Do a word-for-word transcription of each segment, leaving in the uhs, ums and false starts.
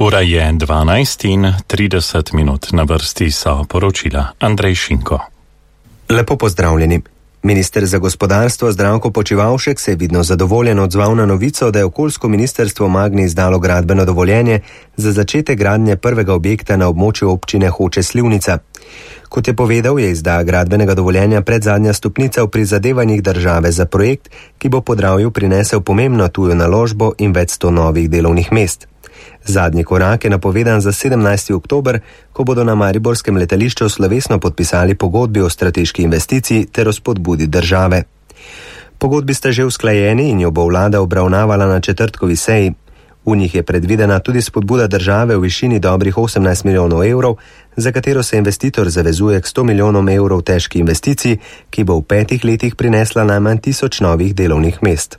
Ura je dvanajst in trideset minut, na vrsti so poročila Andrej Šinko. Lepo pozdravljeni. Minister za gospodarstvo Zdravko Počivalšek se je vidno zadovoljen odzval na novico, da je okoljsko ministrstvo Magni izdalo gradbeno dovoljenje za začetek gradnje prvega objekta na območju občine Hoče - Slivnica. Kot je povedal, je izdaja gradbenega dovoljenja predzadnja stopnica v prizadevanjih države za projekt, ki bo Podravju prinesel pomembno tujo naložbo in več sto novih delovnih mest. Zadnji korak je napovedan za sedemnajsti oktober, ko bodo na mariborskem letališču slovesno podpisali pogodbi o strateški investiciji ter o spodbudi države. Pogodbi sta že usklajeni in jo bo vlada obravnavala na četrtkovi seji. V njih je predvidena tudi spodbuda države v višini dobrih osemnajst milijonov evrov, za katero se investitor zavezuje k sto milijonom evrov težki investiciji, ki bo v petih letih prinesla najmanj tisoč novih delovnih mest.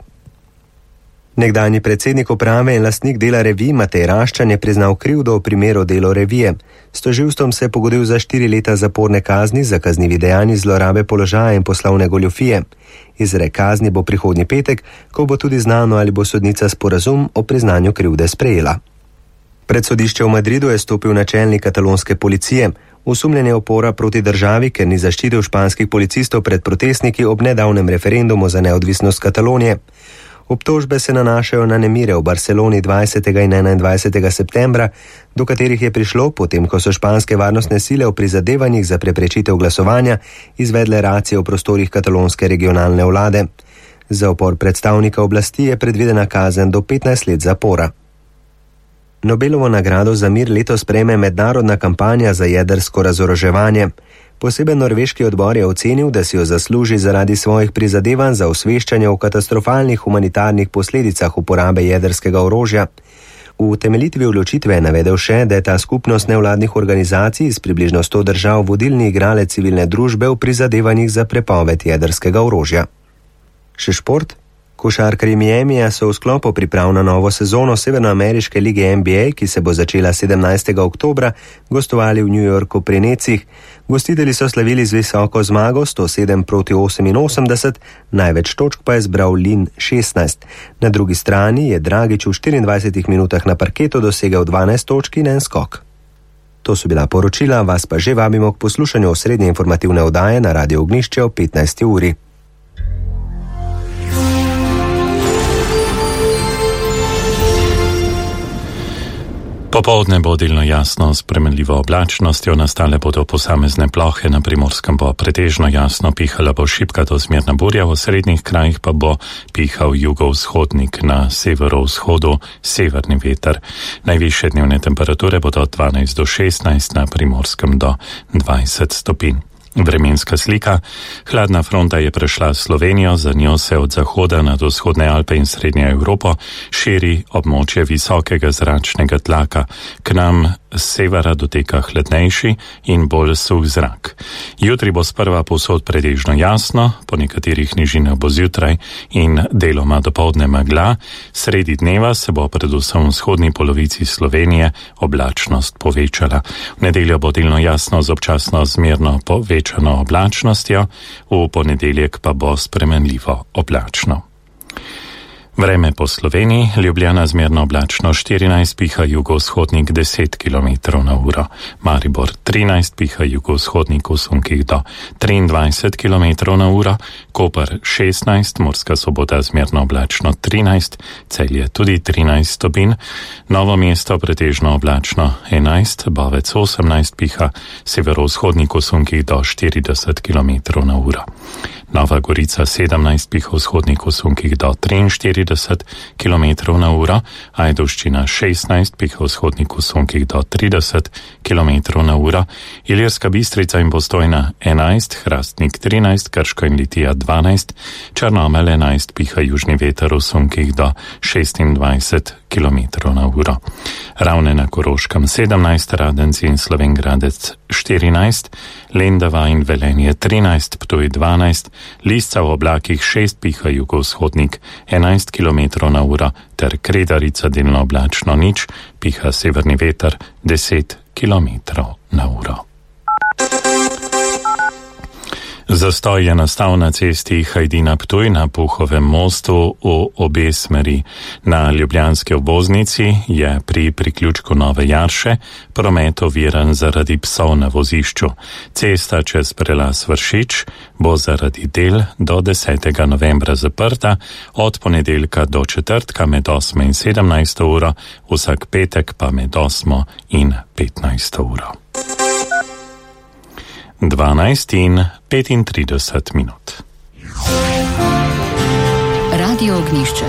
Nekdanji predsednik uprave in lastnik Dela revij Matej Raščan je priznal krivdo v primeru Delo revije. S tožilstvom se je pogodil za štiri leta zaporne kazni za kaznivi dejanji zlorabe položaja in poslovne goljufije. Izrek kazni bo prihodnji petek, ko bo tudi znano, ali bo sodnica sporazum o priznanju krivde sprejela. Pred sodišče v Madridu je stopil načelnik katalonske policije. Osumljen je upora proti državi, ker ni zaščitil španskih policistov pred protestniki ob nedavnem referendumu za neodvisnost Katalonije. Obtožbe se nanašajo na nemire v Barceloni dvajsetega in enaindvajsetega septembra, do katerih je prišlo, potem ko so španske varnostne sile v prizadevanjih za preprečitev glasovanja izvedle racije v prostorih katalonske regionalne vlade. Za upor predstavnika oblasti je predvidena kazen do petnajst let zapora. Nobelovo nagrado za mir letos prejme mednarodna kampanja za jedrsko razoroževanje. Poseben norveški odbor je ocenil, da si jo zasluži zaradi svojih prizadevanj za osveščanje o katastrofalnih humanitarnih posledicah uporabe jedrskega orožja. V utemeljitvi odločitve je navedel še, da je ta skupnost nevladnih organizacij iz približno sto držav vodilni igralec civilne družbe v prizadevanjih za prepoved jedrskega orožja. Še šport? Košarkarji Miamija so v sklopu priprav na novo sezono severnoameriške lige N B A, ki se bo začela sedemnajstega oktobra, gostovali v New Yorku pri Necih. Gostitelji so slavili z visoko zmago sto sedem proti oseminosemdeset, največ točk pa je zbral Lin šestnajst. Na drugi strani je Dragić v štiriindvajsetih minutah na parketu dosegel dvanajst točk in en skok. To so bila poročila, vas pa že vabimo k poslušanju osrednje informativne oddaje na Radio Ognjišče o petnajsti uri. Popoldne bo delno jasno s spremenljivo oblačnostjo, nastale bodo posamezne plohe, na Primorskem bo pretežno jasno, pihala bo šibka do zmerna burja, v srednjih krajih pa bo pihal jugovzhodnik, na severovzhodu severni veter. Najvišje dnevne temperature bodo od dvanajst do šestnajst, na Primorskem do dvajset stopinj. Vremenska slika. Hladna fronta je prešla Slovenijo, za njo se od zahoda nad vzhodne Alpe in srednjo Evropo širi območje visokega zračnega tlaka. K nam z severa doteka hladnejši in bolj suh zrak. Jutri bo sprva povsod pretežno jasno, po nekaterih nižinah bo zjutraj in deloma dopoldne megla. Sredi dneva se bo predvsem v vzhodni polovici Slovenije oblačnost povečala. V nedeljo bo delno jasno z občasno zmerno povečano oblačnostjo, v ponedeljek pa bo spremenljivo oblačno. Vreme po Sloveniji, Ljubljana zmerno oblačno štirinajst, piha jugovzhodnik deset kilometrov na uro, Maribor trinajst, piha jugovzhodnik v sunkih do triindvajset kilometrov na uro, Koper šestnajst, Murska Sobota zmerno oblačno trinajst, Celje tudi trinajst stopinj, Novo mesto pretežno oblačno enajst, Bovec osemnajst, piha severovzhodnik v sunkih do štirideset kilometrov na uro. Nova Gorica sedemnajst, piha vzhodnik v sunkih do triinštirideset kilometrov na uro, Ajdovščina šestnajst, piha vzhodnik v sunkih do trideset kilometrov na uro, Ilirska Bistrica in Postojna enajst, Hrastnik trinajst, Krško in Litija dvanajst, Črnomelj enajst, piha južni veter v sunkih do šestindvajset kilometrov na uro. Ravne na Koroškem sedemnajst, Radenci in Slovenj Gradec štirinajst, Lendava in Velenje trinajst, Ptuj dvanajst, Lisca v oblakih šest, piha jugovzhodnik enajst kilometrov na uro ter Kredarica delno oblačno nič, piha severni veter deset kilometrov na uro. Zastoj je nastal na cesti Hajdina-Ptuj na Puhovem mostu v obe smeri. Na ljubljanski obvoznici je pri priključku Nove Jarše promet oviran zaradi psov na vozišču. Cesta čez prelaz Vršič bo zaradi del do desetega novembra zaprta, od ponedeljka do četrtka med osmo in sedemnajsto uro, vsak petek pa med osmo in petnajsto uro. dvanajst in petintrideset minut. Radio Ognjišče.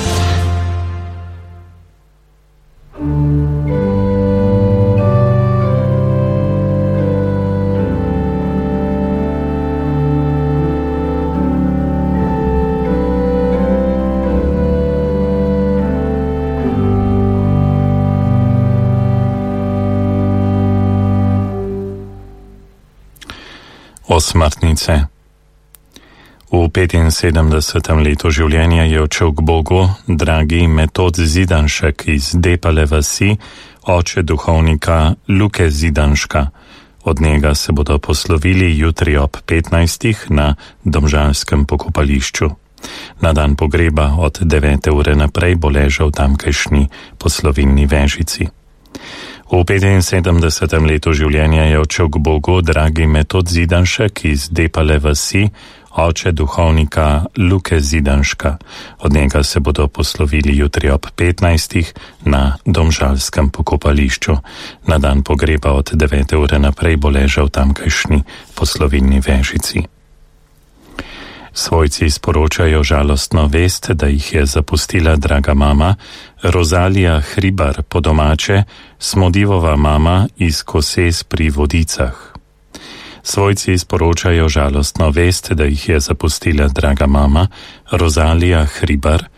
Osmrtnice. V petinsedemdesetem letu življenja je odšel k Bogu dragi Metod Zidanšek iz Depale vasi, oče duhovnika Luke Zidanška. Od njega se bodo poslovili jutri ob petnajstih na domžalskem pokopališču. Na dan pogreba od devete ure naprej bo ležal tamkajšnji poslovilni vežici. V petinsedemdesetem letu življenja je odšel k Bogu dragi Metod Zidanšek iz Depale vasi, oče duhovnika Luke Zidanška. Od njega se bodo poslovili jutri ob petnajstih na domžalskem pokopališču. Na dan pogreba od devete ure naprej bo ležal tamkajšnji poslovilni vežici. Svojci sporočajo žalostno vest, da jih je zapustila draga mama, Rozalija Hribar, po domače, Smodivova mama iz Koses pri Vodicah. Svojci sporočajo žalostno vest, da jih je zapustila draga mama, Rozalija Hribar,